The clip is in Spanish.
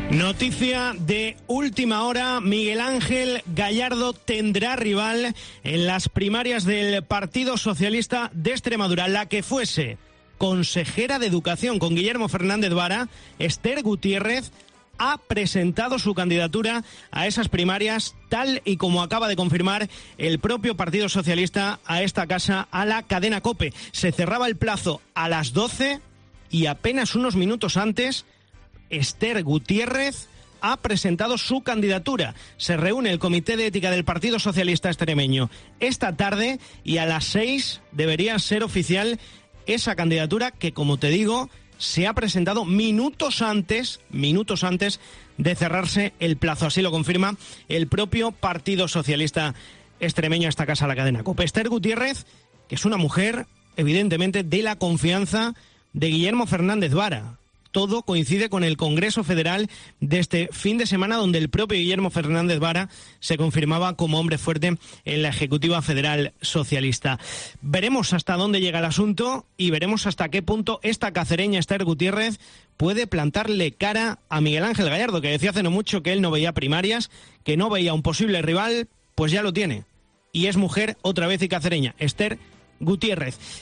Noticia de última hora: Miguel Ángel Gallardo tendrá rival en las primarias del Partido Socialista de Extremadura. La que fuese consejera de Educación con Guillermo Fernández Vara, Esther Gutiérrez, ha presentado su candidatura a esas primarias, tal y como acaba de confirmar el propio Partido Socialista a esta casa, a la cadena COPE. Se cerraba el plazo a las 12 y apenas unos minutos antes Esther Gutiérrez ha presentado su candidatura. Se reúne el Comité de Ética del Partido Socialista Extremeño esta tarde y a las 6 debería ser oficial esa candidatura que, como te digo, se ha presentado minutos antes de cerrarse el plazo. Así lo confirma el propio Partido Socialista Extremeño a esta casa, la cadena COPE. Esther Gutiérrez, que es una mujer, evidentemente, de la confianza de Guillermo Fernández Vara. Todo coincide con el Congreso Federal de este fin de semana, donde el propio Guillermo Fernández Vara se confirmaba como hombre fuerte en la Ejecutiva Federal Socialista. Veremos hasta dónde llega el asunto y veremos hasta qué punto esta cacereña Esther Gutiérrez puede plantarle cara a Miguel Ángel Gallardo, que decía hace no mucho que él no veía primarias, que no veía un posible rival. Pues ya lo tiene. Y es mujer otra vez y cacereña, Esther Gutiérrez.